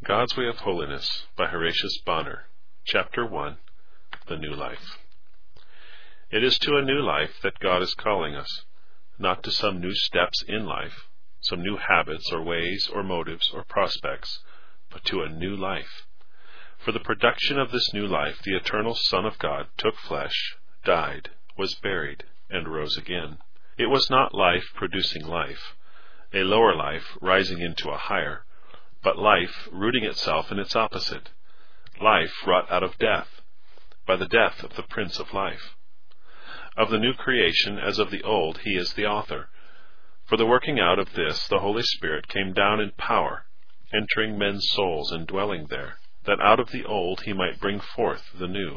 God's Way of Holiness by Horatius Bonar. Chapter 1. The New Life. It is to a new life that God is calling us, not to some new steps in life, some new habits or ways or motives or prospects, but to a new life. For the production of this new life, the eternal Son of God took flesh, died, was buried, and rose again. It was not life producing life, a lower life rising into a higher, but life rooting itself in its opposite, life wrought out of death, by the death of the Prince of Life. Of the new creation as of the old, he is the author. For the working out of this, the Holy Spirit came down in power, entering men's souls and dwelling there, that out of the old he might bring forth the new.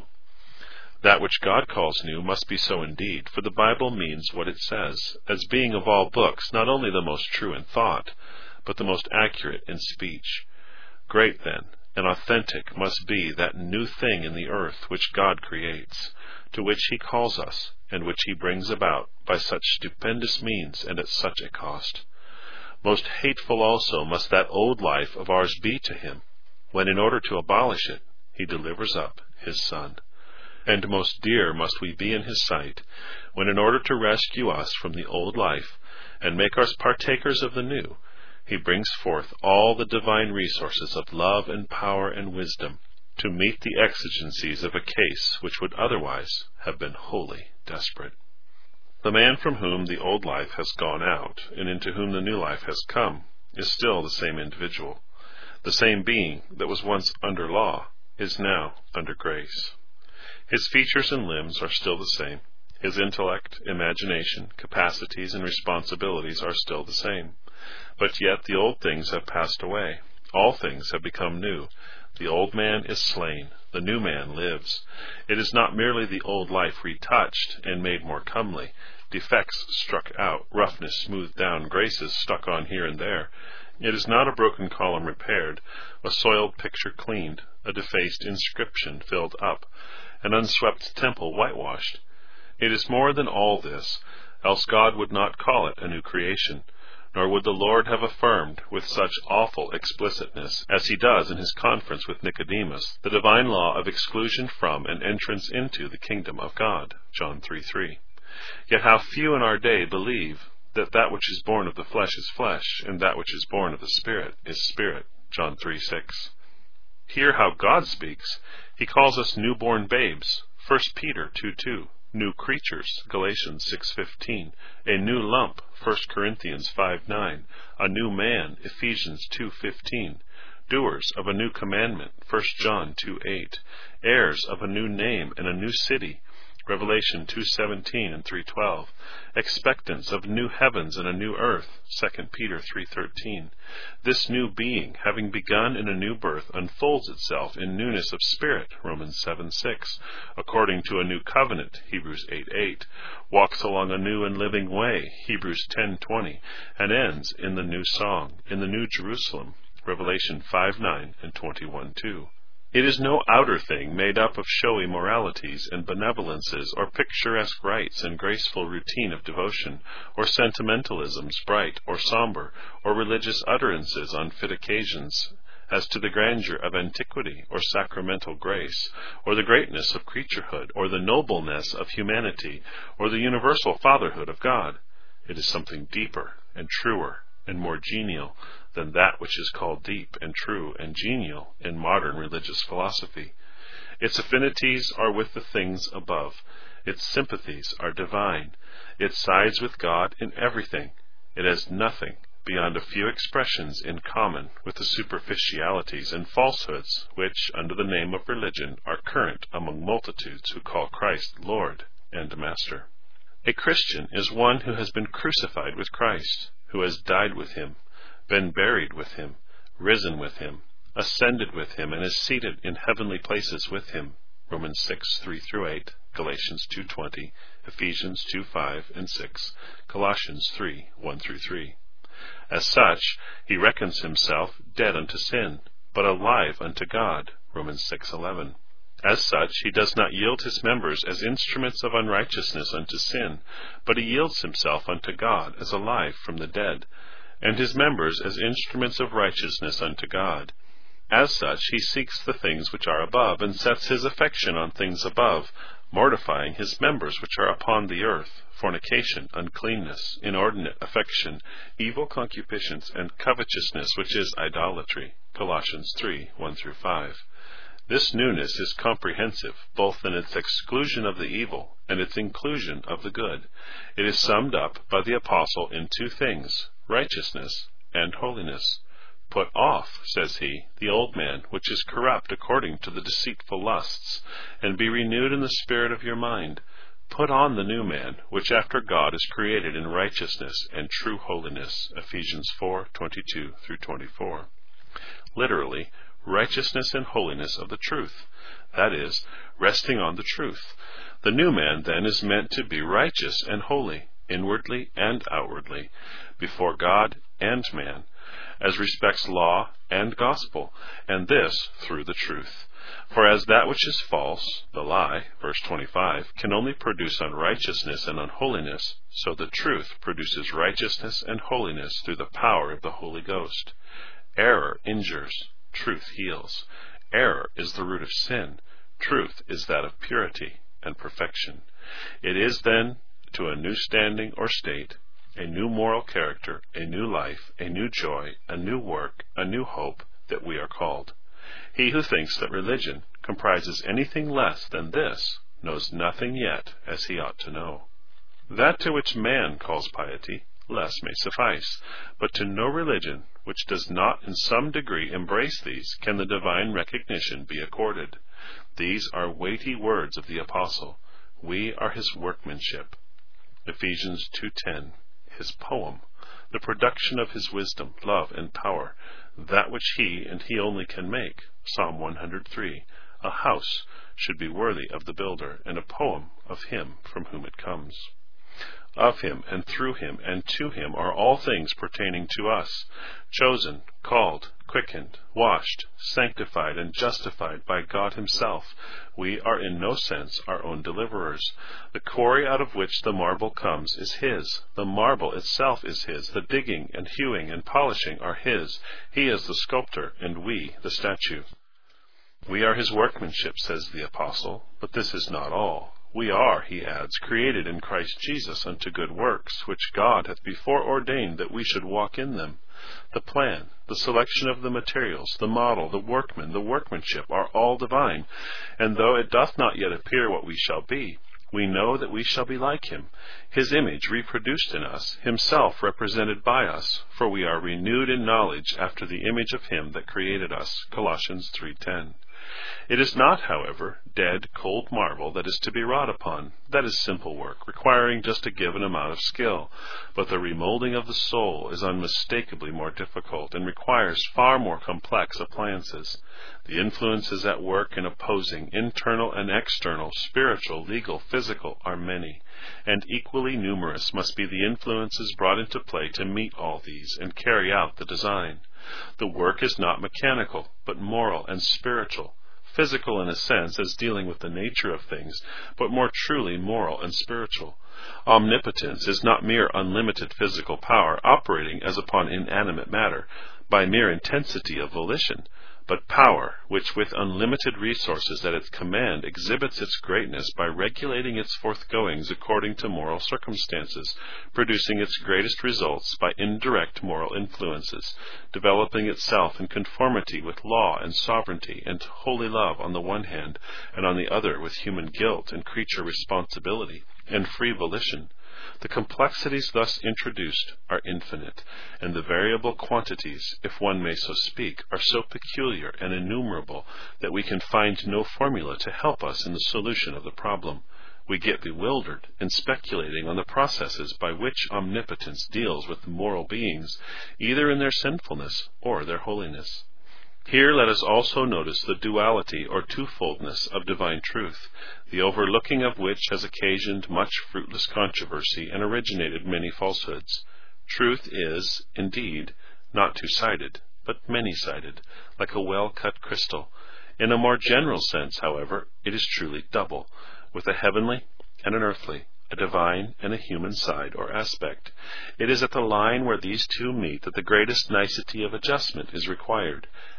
That which God calls new must be so indeed, for the Bible means what it says, as being of all books not only the most true in thought, but the most accurate in speech. Great, then, and authentic must be that new thing in the earth which God creates, to which he calls us, and which he brings about by such stupendous means and at such a cost. Most hateful also must that old life of ours be to him, when in order to abolish it, he delivers up his Son. And most dear must we be in his sight, when in order to rescue us from the old life, and make us partakers of the new, he brings forth all the divine resources of love and power and wisdom to meet the exigencies of a case which would otherwise have been wholly desperate. The man from whom the old life has gone out, and into whom the new life has come, is still the same individual. The same being that was once under law is now under grace. His features and limbs are still the same. His intellect, imagination, capacities, and responsibilities are still the same. But yet the old things have passed away. All things have become new. The old man is slain. The new man lives. It is not merely the old life retouched and made more comely, defects struck out, roughness smoothed down, graces stuck on here and there. It is not a broken column repaired, a soiled picture cleaned, a defaced inscription filled up, an unswept temple whitewashed. It is more than all this, else God would not call it a new creation, nor would the Lord have affirmed with such awful explicitness, as he does in his conference with Nicodemus, the divine law of exclusion from and entrance into the kingdom of God, John 3:3. Yet how few in our day believe that that which is born of the flesh is flesh, and that which is born of the Spirit is spirit, John 3:6. Hear how God speaks. He calls us newborn babes, 1 Peter 2:2. New creatures, Galatians 6:15, a new lump, 1 Corinthians 5:9, a new man, Ephesians 2:15, doers of a new commandment, 1 John 2:8, heirs of a new name and a new city, Revelation 2:17 and 3:12, expectants of new heavens and a new earth, 2 Peter 3:13. This new being, having begun in a new birth, unfolds itself in newness of spirit, Romans 7:6, according to a new covenant, Hebrews 8:8, walks along a new and living way, Hebrews 10:20, and ends in the new song, in the new Jerusalem, Revelation 5:9 and 21:2. It is no outer thing made up of showy moralities and benevolences, or picturesque rites and graceful routine of devotion, or sentimentalisms bright or somber, or religious utterances on fit occasions, as to the grandeur of antiquity, or sacramental grace, or the greatness of creaturehood, or the nobleness of humanity, or the universal fatherhood of God. It is something deeper and truer and more genial than that which is called deep and true and genial in modern religious philosophy. Its affinities are with the things above. Its sympathies are divine. It sides with God in everything. It has nothing beyond a few expressions in common with the superficialities and falsehoods which, under the name of religion, are current among multitudes who call Christ Lord and Master. A Christian is one who has been crucified with Christ, who has died with him, been buried with him, risen with him, ascended with him, and is seated in heavenly places with him, Romans 6:3-8, Galatians 2:20, Ephesians 2:5 and 6, Colossians 3:1-3. As such, he reckons himself dead unto sin, but alive unto God, Romans 6:11. As such, he does not yield his members as instruments of unrighteousness unto sin, but he yields himself unto God as alive from the dead, and his members as instruments of righteousness unto God. As such, he seeks the things which are above, and sets his affection on things above, mortifying his members which are upon the earth, fornication, uncleanness, inordinate affection, evil concupiscence, and covetousness, which is idolatry. Colossians 3:1-5. This newness is comprehensive, both in its exclusion of the evil and its inclusion of the good. It is summed up by the Apostle in two things, righteousness and holiness. Put off, says he, the old man, which is corrupt according to the deceitful lusts, and be renewed in the spirit of your mind. Put on the new man, which after God is created in righteousness and true holiness. Ephesians 4:22-24. Literally, righteousness and holiness of the truth. That is, resting on the truth. The new man, then, is meant to be righteous and holy, inwardly and outwardly, before God and man, as respects law and gospel, and this through the truth. For as that which is false, the lie, verse 25, can only produce unrighteousness and unholiness, so the truth produces righteousness and holiness through the power of the Holy Ghost. Error injures, truth heals. Error is the root of sin. Truth is that of purity and perfection. It is then to a new standing or state, a new moral character, a new life, a new joy, a new work, a new hope, that we are called. He who thinks that religion comprises anything less than this knows nothing yet as he ought to know. That to which man calls piety, less may suffice, but to no religion which does not in some degree embrace these can the divine recognition be accorded. These are weighty words of the Apostle. We are his workmanship. Ephesians 2:10. His poem, the production of his wisdom, love, and power, that which he and he only can make. Psalm 103. A house should be worthy of the builder, and a poem of him from whom it comes. Of him, and through him, and to him are all things pertaining to us, chosen, called, quickened, washed, sanctified, and justified by God himself. We are in no sense our own deliverers. The quarry out of which the marble comes is his. The marble itself is his. The digging and hewing and polishing are his. He is the sculptor, and we the statue. We are his workmanship, says the Apostle, but this is not all. We are, he adds, created in Christ Jesus unto good works, which God hath before ordained that we should walk in them. The plan, the selection of the materials, the model, the workman, the workmanship are all divine, and though it doth not yet appear what we shall be, we know that we shall be like him, his image reproduced in us, himself represented by us, for we are renewed in knowledge after the image of him that created us. Colossians 3:10. It is not, however, dead, cold marble that is to be wrought upon. That is simple work, requiring just a given amount of skill. But the remolding of the soul is unmistakably more difficult, and requires far more complex appliances. The influences at work in opposing, internal and external, spiritual, legal, physical, are many, and equally numerous must be the influences brought into play to meet all these, and carry out the design. The work is not mechanical, but moral and spiritual. Physical in a sense as dealing with the nature of things, but more truly moral and spiritual. Omnipotence is not mere unlimited physical power operating as upon inanimate matter, by mere intensity of volition, but power which with unlimited resources at its command exhibits its greatness by regulating its forthgoings according to moral circumstances, producing its greatest results by indirect moral influences, developing itself in conformity with law and sovereignty and holy love on the one hand, and on the other with human guilt and creature responsibility and free volition. The complexities thus introduced are infinite, and the variable quantities, if one may so speak, are so peculiar and innumerable that we can find no formula to help us in the solution of the problem. We get bewildered in speculating on the processes by which omnipotence deals with moral beings, either in their sinfulness or their holiness. Here let us also notice the duality or twofoldness of divine truth, the overlooking of which has occasioned much fruitless controversy and originated many falsehoods. Truth is, indeed, not two-sided, but many-sided, like a well-cut crystal. In a more general sense, however, it is truly double, with a heavenly and an earthly, a divine and a human side or aspect. It is at the line where these two meet that the greatest nicety of adjustment is required.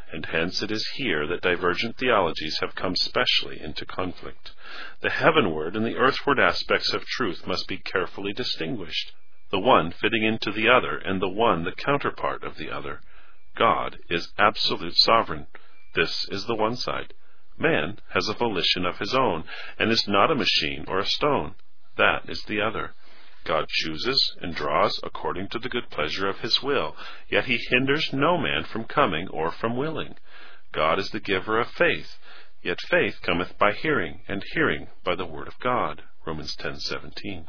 and hence it is here that divergent theologies have come specially into conflict. The heavenward and the earthward aspects of truth must be carefully distinguished, the one fitting into the other, and the one the counterpart of the other. God is absolute sovereign. This is the one side. Man has a volition of his own, and is not a machine or a stone. That is the other. God chooses and draws according to the good pleasure of his will, yet he hinders no man from coming or from willing. God is the giver of faith, yet faith cometh by hearing, and hearing by the word of God. Romans 10:17.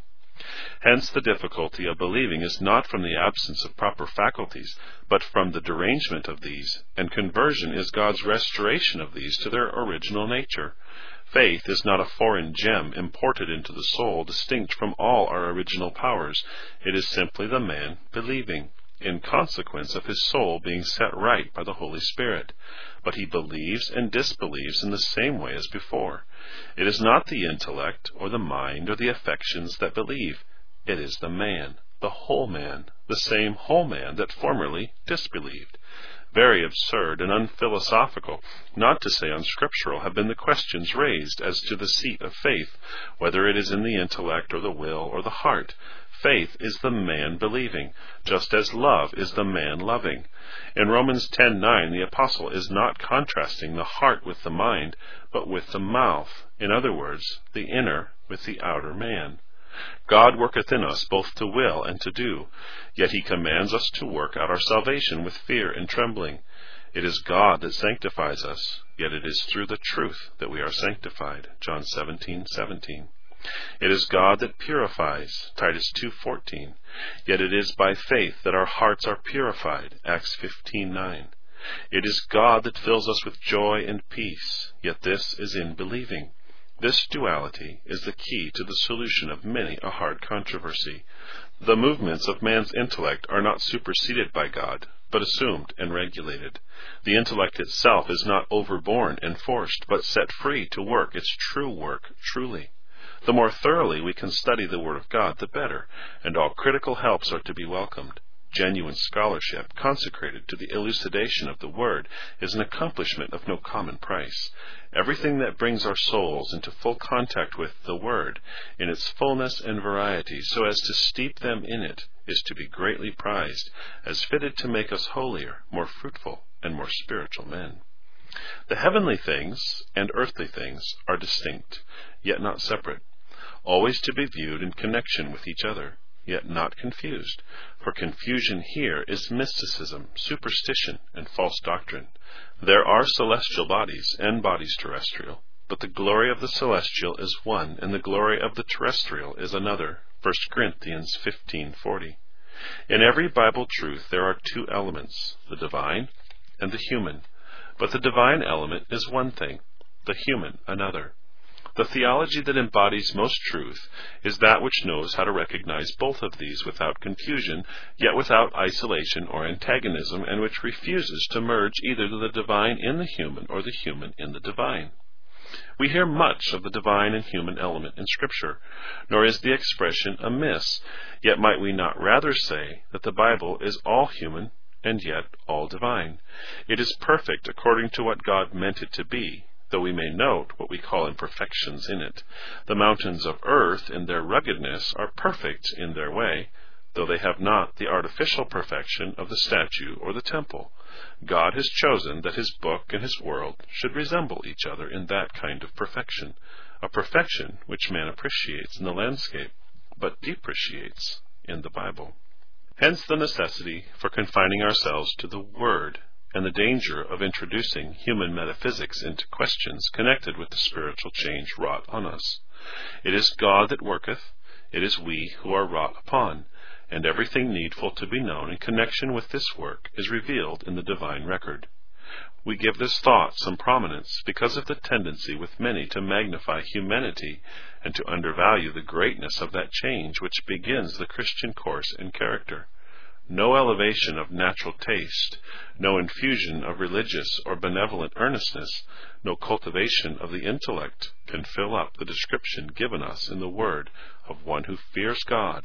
Hence the difficulty of believing is not from the absence of proper faculties, but from the derangement of these, and conversion is God's restoration of these to their original nature. Faith is not a foreign gem imported into the soul, distinct from all our original powers. It is simply the man believing, in consequence of his soul being set right by the Holy Spirit. But he believes and disbelieves in the same way as before. It is not the intellect or the mind or the affections that believe. It is the man, the whole man, the same whole man that formerly disbelieved. Very absurd and unphilosophical, not to say unscriptural, have been the questions raised as to the seat of faith, whether it is in the intellect or the will or the heart. Faith is the man believing, just as love is the man loving. In Romans 10:9, the apostle is not contrasting the heart with the mind, but with the mouth. In other words, the inner with the outer man. God worketh in us both to will and to do, yet he commands us to work out our salvation with fear and trembling. It is God that sanctifies us, yet it is through the truth that we are sanctified. John 17:17. It is God that purifies. Titus 2:14. Yet it is by faith that our hearts are purified. Acts 15:9. It is God that fills us with joy and peace, yet this is in believing. This duality is the key to the solution of many a hard controversy. The movements of man's intellect are not superseded by God, but assumed and regulated. The intellect itself is not overborne and forced, but set free to work its true work truly. The more thoroughly we can study the Word of God, the better, and all critical helps are to be welcomed. Genuine scholarship, consecrated to the elucidation of the Word, is an accomplishment of no common price. Everything that brings our souls into full contact with the Word, in its fullness and variety, so as to steep them in it, is to be greatly prized, as fitted to make us holier, more fruitful, and more spiritual men. The heavenly things and earthly things are distinct, yet not separate, always to be viewed in connection with each other, yet not confused, for confusion here is mysticism, superstition, and false doctrine. There are celestial bodies and bodies terrestrial, but the glory of the celestial is one, and the glory of the terrestrial is another. 1 Corinthians 15:40. In every Bible truth there are two elements, the divine and the human, but the divine element is one thing, the human another. The theology that embodies most truth is that which knows how to recognize both of these without confusion, yet without isolation or antagonism, and which refuses to merge either the divine in the human or the human in the divine. We hear much of the divine and human element in Scripture, nor is the expression amiss, yet might we not rather say that the Bible is all human and yet all divine? It is perfect according to what God meant it to be, though we may note what we call imperfections in it. The mountains of earth in their ruggedness are perfect in their way, though they have not the artificial perfection of the statue or the temple. God has chosen that his book and his world should resemble each other in that kind of perfection, a perfection which man appreciates in the landscape, but depreciates in the Bible. Hence the necessity for confining ourselves to the Word, and the danger of introducing human metaphysics into questions connected with the spiritual change wrought on us. It is God that worketh, it is we who are wrought upon, and everything needful to be known in connection with this work is revealed in the divine record. We give this thought some prominence because of the tendency with many to magnify humanity and to undervalue the greatness of that change which begins the Christian course and character. No elevation of natural taste, no infusion of religious or benevolent earnestness, no cultivation of the intellect can fill up the description given us in the Word of one who fears God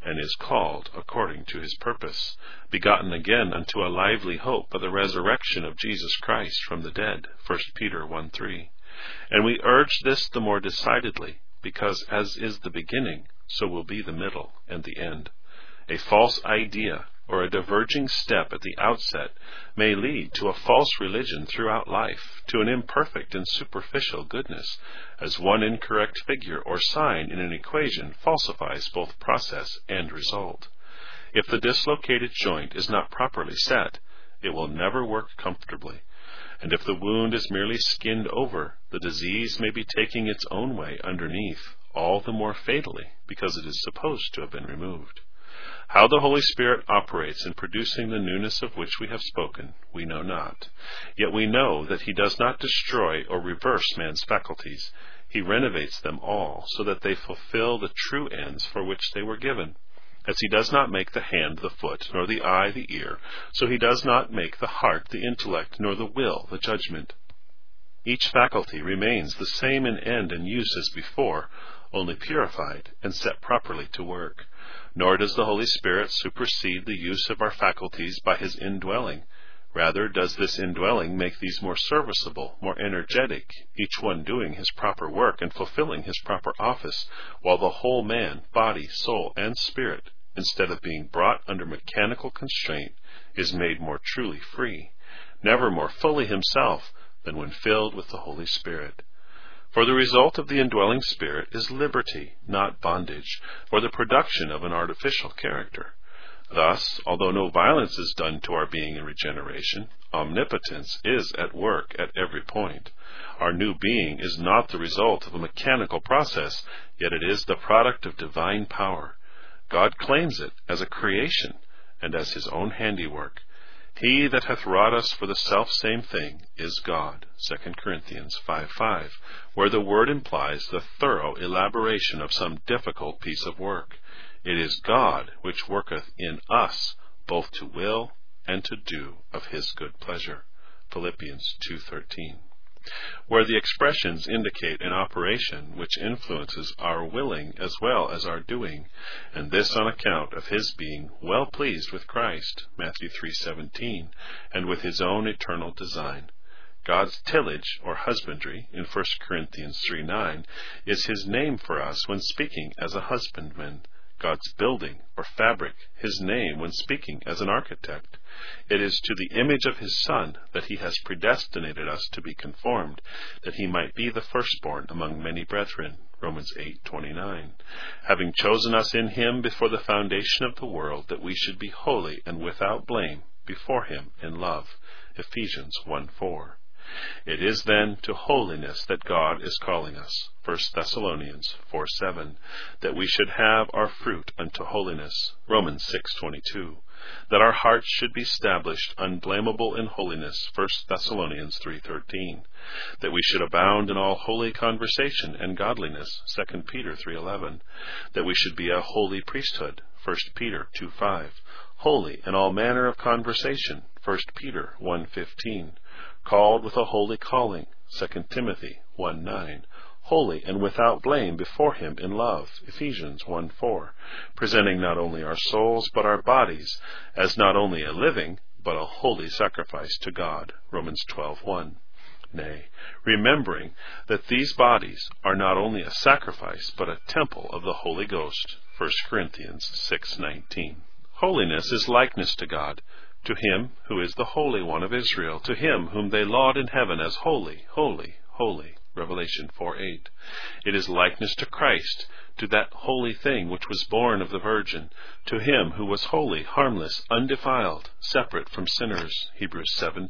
and is called according to his purpose, begotten again unto a lively hope by the resurrection of Jesus Christ from the dead, 1 Peter 1:3. And we urge this the more decidedly, because as is the beginning, so will be the middle and the end. A false idea or a diverging step at the outset may lead to a false religion throughout life, to an imperfect and superficial goodness, as one incorrect figure or sign in an equation falsifies both process and result. If the dislocated joint is not properly set, it will never work comfortably. And if the wound is merely skinned over, the disease may be taking its own way underneath, all the more fatally because it is supposed to have been removed. How the Holy Spirit operates in producing the newness of which we have spoken, we know not. Yet we know that he does not destroy or reverse man's faculties. He renovates them all so that they fulfill the true ends for which they were given. As he does not make the hand the foot, nor the eye the ear, so he does not make the heart the intellect, nor the will the judgment. Each faculty remains the same in end and use as before, only purified and set properly to work. Nor does the Holy Spirit supersede the use of our faculties by his indwelling. Rather does this indwelling make these more serviceable, more energetic, each one doing his proper work and fulfilling his proper office, while the whole man, body, soul, and spirit, instead of being brought under mechanical constraint, is made more truly free, never more fully himself than when filled with the Holy Spirit. For the result of the indwelling Spirit is liberty, not bondage, or the production of an artificial character. Thus, although no violence is done to our being in regeneration, omnipotence is at work at every point. Our new being is not the result of a mechanical process, yet it is the product of divine power. God claims it as a creation and as his own handiwork. He that hath wrought us for the selfsame thing is God, 2 Corinthians 5:5, where the word implies the thorough elaboration of some difficult piece of work. It is God which worketh in us both to will and to do of his good pleasure, Philippians 2:13, where the expressions indicate an operation which influences our willing as well as our doing, and this on account of his being well pleased with Christ, Matthew 3:17, and with his own eternal design. God's tillage or husbandry in 1 Corinthians 3:9 is his name for us when speaking as a husbandman. God's building or fabric, his name when speaking as an architect. It is to the image of his Son that he has predestinated us to be conformed, that he might be the firstborn among many brethren, Romans 8:29, having chosen us in him before the foundation of the world, that we should be holy and without blame before him in love, Ephesians 1:4. It is then to holiness that God is calling us, 1 Thessalonians 4:7, that we should have our fruit unto holiness, Romans 6:22, that our hearts should be established unblameable in holiness, 1 Thessalonians 3:13, that we should abound in all holy conversation and godliness, 2 Peter 3:11, that we should be a holy priesthood, 1 Peter 2:5, holy in all manner of conversation, 1 Peter 1:15, called with a holy calling, 2 Timothy 1:9, holy and without blame before him in love, Ephesians 1:4, presenting not only our souls but our bodies as not only a living but a holy sacrifice to God, Romans 12:1. Nay, remembering that these bodies are not only a sacrifice but a temple of the Holy Ghost, 1 Corinthians 6:19. Holiness is likeness to God, to him who is the Holy One of Israel, to him whom they laud in heaven as holy, holy, holy, Revelation 4:8. It is likeness to Christ, to that holy thing which was born of the Virgin, to him who was holy, harmless, undefiled, separate from sinners, Hebrews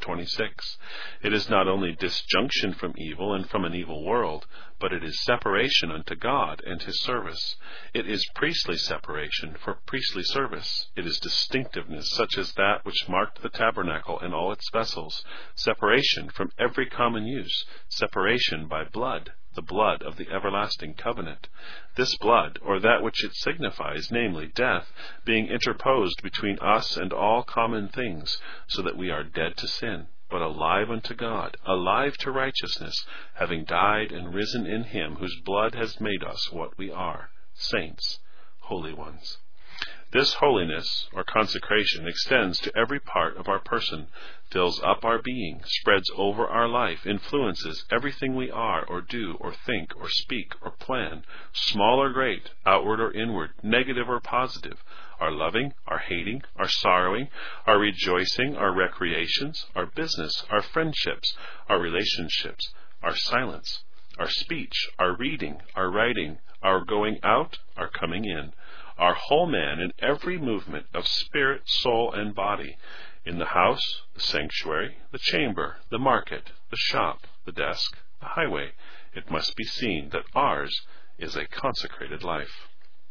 7:26. It is not only disjunction from evil and from an evil world, but it is separation unto God and his service. It is priestly separation for priestly service. It is distinctiveness such as that which marked the tabernacle and all its vessels, separation from every common use, separation by blood, the blood of the everlasting covenant. This blood, or that which it signifies, namely death, being interposed between us and all common things, so that we are dead to sin, but alive unto God, alive to righteousness, having died and risen in him whose blood has made us what we are, saints, holy ones. This holiness, or consecration, extends to every part of our person, fills up our being, spreads over our life, influences everything we are or do or think or speak or plan, small or great, outward or inward, negative or positive, our loving, our hating, our sorrowing, our rejoicing, our recreations, our business, our friendships, our relationships, our silence, our speech, our reading, our writing, our going out, our coming in, our whole man in every movement of spirit, soul, and body, in the house, the sanctuary, the chamber, the market, the shop, the desk, the highway. It must be seen that ours is a consecrated life.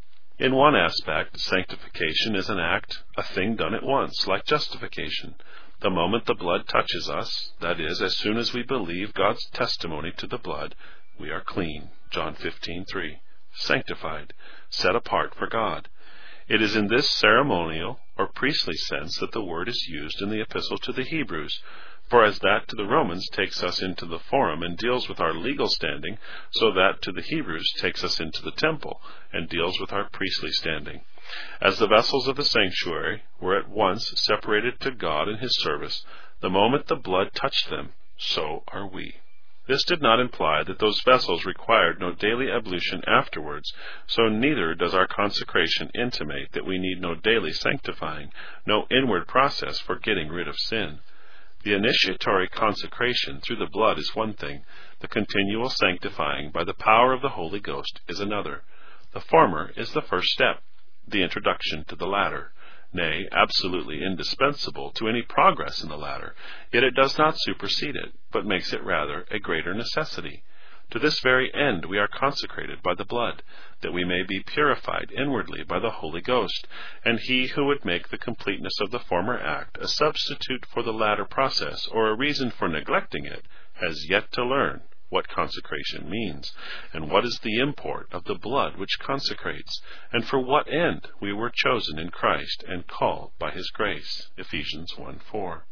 In one aspect, sanctification is an act, a thing done at once, like justification. The moment the blood touches us, that is, as soon as we believe God's testimony to the blood, we are clean. John 15:3. Sanctified, set apart for God. It is in this ceremonial or priestly sense that the word is used in the epistle to the Hebrews, for as that to the Romans takes us into the forum and deals with our legal standing, so that to the Hebrews takes us into the temple and deals with our priestly standing. As the vessels of the sanctuary were at once separated to God and His service, the moment the blood touched them, so are we. This did not imply that those vessels required no daily ablution afterwards, so neither does our consecration intimate that we need no daily sanctifying, no inward process for getting rid of sin. The initiatory consecration through the blood is one thing, the continual sanctifying by the power of the Holy Ghost is another. The former is the first step, the introduction to the latter. Nay, absolutely indispensable to any progress in the latter, yet it does not supersede it, but makes it rather a greater necessity. To this very end we are consecrated by the blood, that we may be purified inwardly by the Holy Ghost, and he who would make the completeness of the former act a substitute for the latter process, or a reason for neglecting it, has yet to learn what consecration means, and what is the import of the blood which consecrates, and for what end we were chosen in Christ and called by His grace. Ephesians 1:4.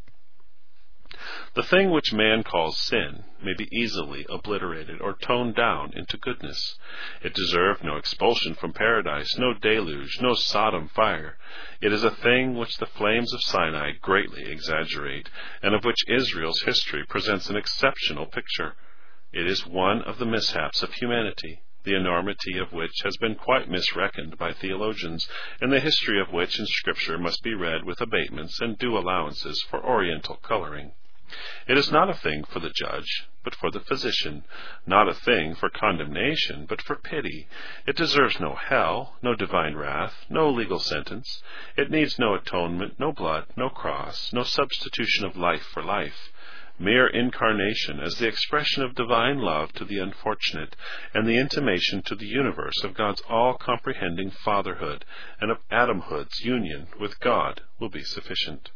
The thing which man calls sin may be easily obliterated or toned down into goodness. It deserved no expulsion from paradise, no deluge, no Sodom fire. It is a thing which the flames of Sinai greatly exaggerate, and of which Israel's history presents an exceptional picture. It is one of the mishaps of humanity, the enormity of which has been quite misreckoned by theologians, and the history of which in Scripture must be read with abatements and due allowances for Oriental coloring. It is not a thing for the judge, but for the physician, not a thing for condemnation, but for pity. It deserves no hell, no divine wrath, no legal sentence. It needs no atonement, no blood, no cross, no substitution of life for life. Mere incarnation as the expression of divine love to the unfortunate, and the intimation to the universe of God's all-comprehending fatherhood and of Adamhood's union with God will be sufficient.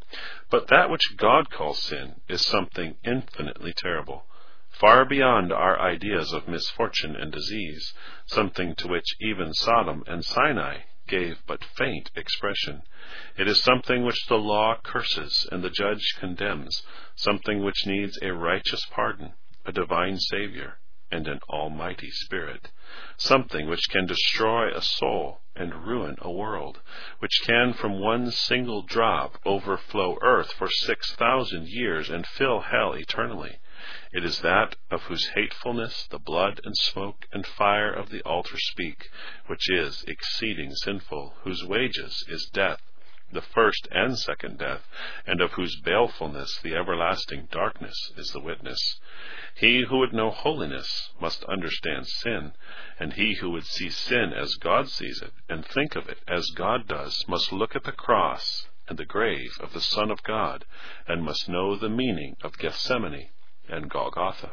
But that which God calls sin is something infinitely terrible, far beyond our ideas of misfortune and disease, something to which even Sodom and Sinai gave but faint expression. It is something which the law curses and the judge condemns, something which needs a righteous pardon, a divine Savior, and an almighty Spirit, something which can destroy a soul and ruin a world, which can from one single drop overflow earth for 6,000 years and fill hell eternally. It is that of whose hatefulness the blood and smoke and fire of the altar speak, which is exceeding sinful, whose wages is death, the first and second death, and of whose balefulness the everlasting darkness is the witness. He who would know holiness must understand sin, and he who would see sin as God sees it, and think of it as God does, must look at the cross and the grave of the Son of God, and must know the meaning of Gethsemane and Golgotha.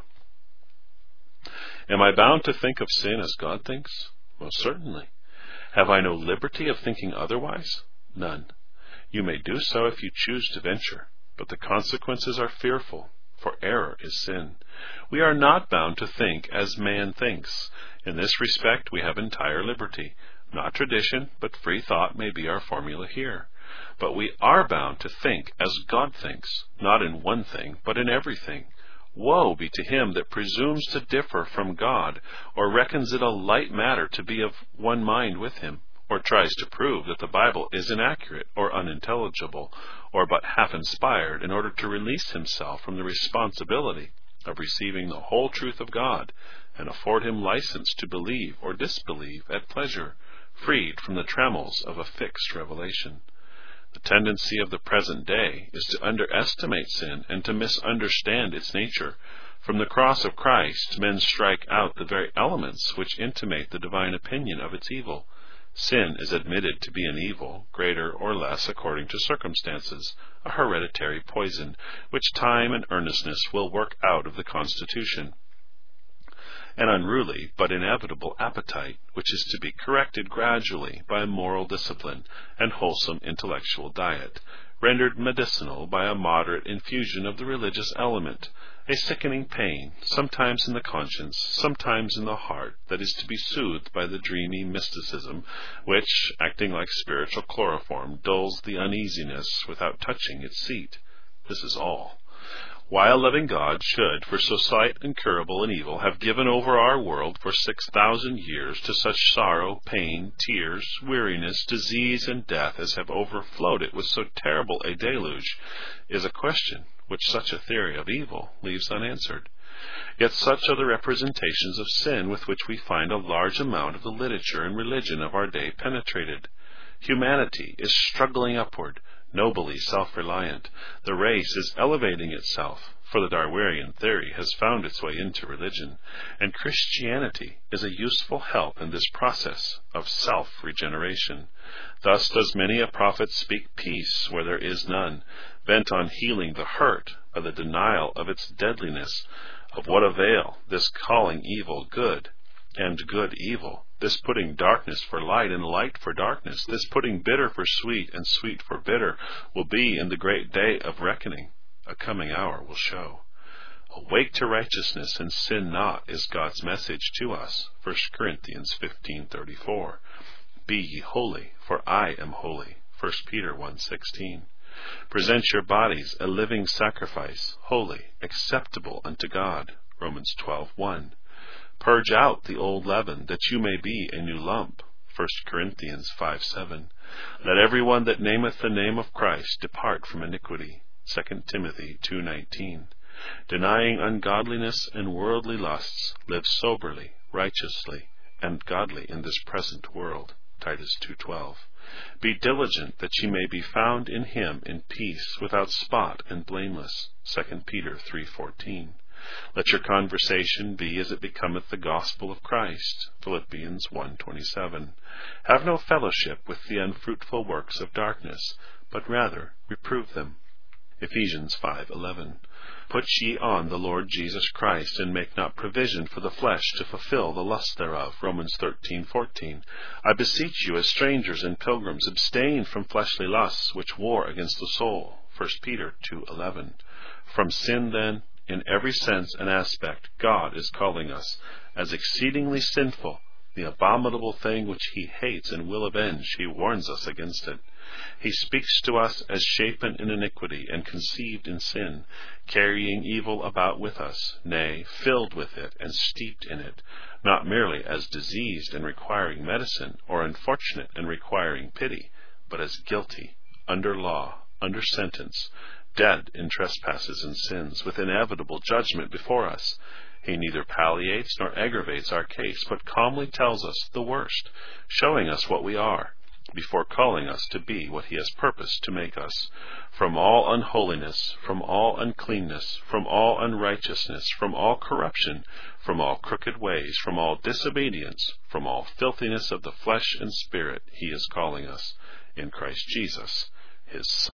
Am I bound to think of sin as God thinks? Most certainly. Have I no liberty of thinking otherwise? None. You may do so if you choose to venture, but the consequences are fearful, for error is sin. We are not bound to think as man thinks. In this respect we have entire liberty. Not tradition, but free thought may be our formula here. But we are bound to think as God thinks, not in one thing, but in everything. Woe be to him that presumes to differ from God, or reckons it a light matter to be of one mind with him, or tries to prove that the Bible is inaccurate or unintelligible or but half inspired in order to release himself from the responsibility of receiving the whole truth of God and afford him license to believe or disbelieve at pleasure, freed from the trammels of a fixed revelation. The tendency of the present day is to underestimate sin and to misunderstand its nature. From the cross of Christ, men strike out the very elements which intimate the divine opinion of its evil. Sin is admitted to be an evil, greater or less according to circumstances, a hereditary poison, which time and earnestness will work out of the constitution. An unruly but inevitable appetite, which is to be corrected gradually by moral discipline and wholesome intellectual diet, rendered medicinal by a moderate infusion of the religious element, a sickening pain, sometimes in the conscience, sometimes in the heart, that is to be soothed by the dreamy mysticism, which, acting like spiritual chloroform, dulls the uneasiness without touching its seat. This is all. While loving God should, for so slight, incurable an evil, have given over our world for 6,000 years to such sorrow, pain, tears, weariness, disease, and death as have overflowed it with so terrible a deluge, is a question which such a theory of evil leaves unanswered. Yet such are the representations of sin with which we find a large amount of the literature and religion of our day penetrated. Humanity is struggling upward, nobly self-reliant. The race is elevating itself, for the Darwinian theory has found its way into religion, and Christianity is a useful help in this process of self-regeneration. Thus does many a prophet speak peace where there is none, bent on healing the hurt by the denial of its deadliness. Of what avail this calling evil good, and good evil, this putting darkness for light and light for darkness, this putting bitter for sweet and sweet for bitter, will be in the great day of reckoning. A coming hour will show. Awake to righteousness and sin not is God's message to us. 1 Corinthians 15:34. Be ye holy, for I am holy. 1 Peter 1:16. Present your bodies a living sacrifice, holy, acceptable unto God. Romans 12:1. Purge out the old leaven, that you may be a new lump. 1 Corinthians 5:7. Let every one that nameth the name of Christ depart from iniquity. 2 Timothy 2:19. Denying ungodliness and worldly lusts, live soberly, righteously, and godly in this present world. Titus 2:12. Be diligent that ye may be found in him in peace, without spot and blameless. 2 Peter 3:14. Let your conversation be as it becometh the gospel of Christ. Philippians 1:27. Have no fellowship with the unfruitful works of darkness, but rather reprove them. Ephesians 5:11. Put ye on the Lord Jesus Christ, and make not provision for the flesh to fulfill the lust thereof. Romans 13:14. I beseech you, as strangers and pilgrims, abstain from fleshly lusts which war against the soul. 1 Peter 2:11. From sin, then, in every sense and aspect, God is calling us, as exceedingly sinful, the abominable thing which he hates and will avenge. He warns us against it. He speaks to us as shapen in iniquity and conceived in sin, carrying evil about with us, nay, filled with it and steeped in it, not merely as diseased and requiring medicine, or unfortunate and requiring pity, but as guilty, under law, under sentence, dead in trespasses and sins, with inevitable judgment before us. He neither palliates nor aggravates our case, but calmly tells us the worst, showing us what we are, before calling us to be what he has purposed to make us. From all unholiness, from all uncleanness, from all unrighteousness, from all corruption, from all crooked ways, from all disobedience, from all filthiness of the flesh and spirit, he is calling us, in Christ Jesus, his Son.